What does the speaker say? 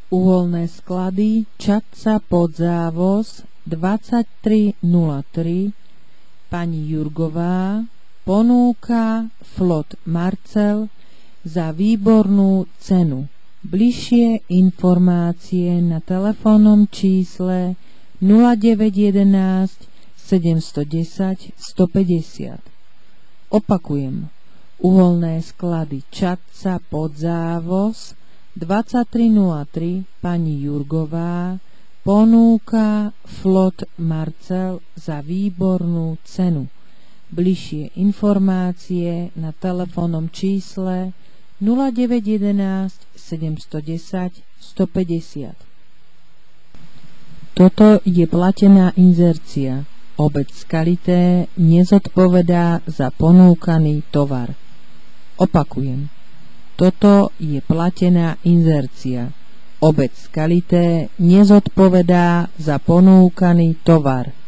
Uvoľné sklady Čadca pod závoz 2303. Pani Jurgová ponúka Flot Marcel za výbornú cenu. Bližšie informácie na telefónnom čísle 0911 710 150. Opakujem. Uvoľné sklady Čadca pod závoz 2303. Pani Jurgová ponúka Flot Marcel za výbornú cenu. Bližšie informácie na telefónnom čísle 0911 710 150. Toto je platená inzercia. Obec Skalité nezodpovedá za ponúkaný tovar. Opakujem. Toto je platená inzercia. Obec Skalité nezodpovedá za ponúkaný tovar.